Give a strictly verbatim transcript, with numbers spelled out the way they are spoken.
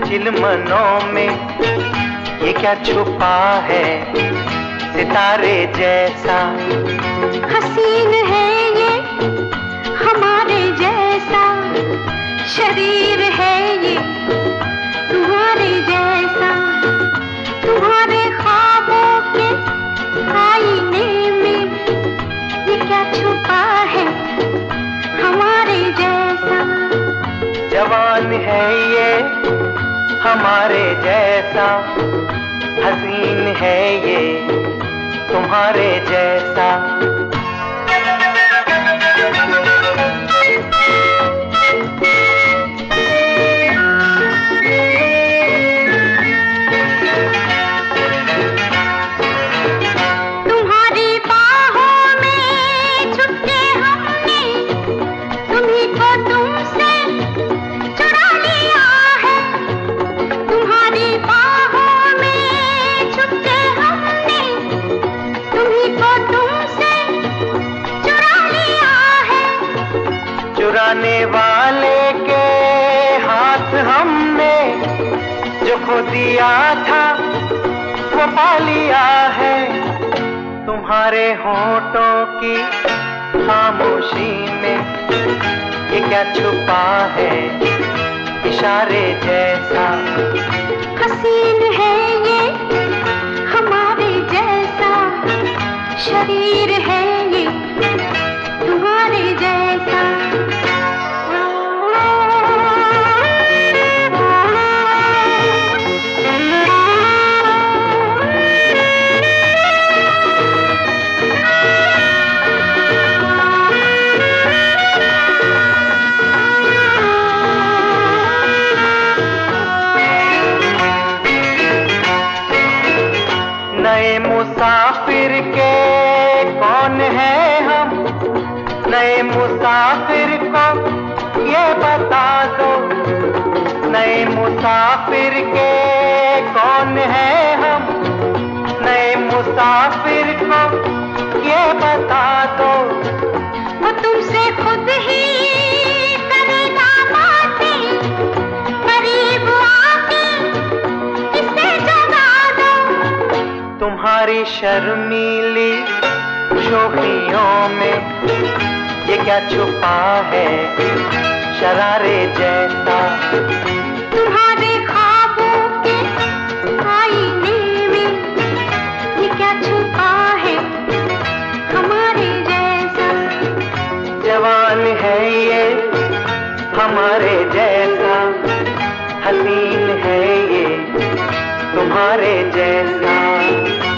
चिलमनों में ये क्या छुपा है सितारे जैसा। हसीन है ये हमारे जैसा, शरीर है ये तुम्हारे जैसा। तुम्हारे ख्वाबों के आईने में ये क्या छुपा है हमारे जैसा। जवान है ये हमारे जैसा, हसीन है ये तुम्हारे जैसा। तुम्हारी बाहों में छुपके हमने तुम्हीं को तुमसे चुरा लिया है। तुम्हारी बाहों में छुपके हमने तुम्हीं को तुमसे चुरा लिया है। चुराने वाले के हाथ हमने जो खो दिया था वो पा लिया है। तुम्हारे होठों की खामोशी में ये क्या छुपा है इशारे जैसा। हसीन है ये हमारे जैसा, शरीर है ये तुम्हारे जैसा। नए मुसाफिर के कौन है हम, नए मुसाफिर को ये बता दो। नए मुसाफिर के कौन है हम, नए मुसाफिर को ये बता दो। वो तुमसे खुद ही करेगा बातें, करीब आके इसे जगा दो। तुम्हारी शर्मीली शोखियों में ये क्या छुपा है शरारे जैसा। तुम्हारे ख्वाबों के आईने में ये क्या छुपा है हमारे जैसा। जवान है ये हमारे जैसा, हसीन है ये तुम्हारे जैसा।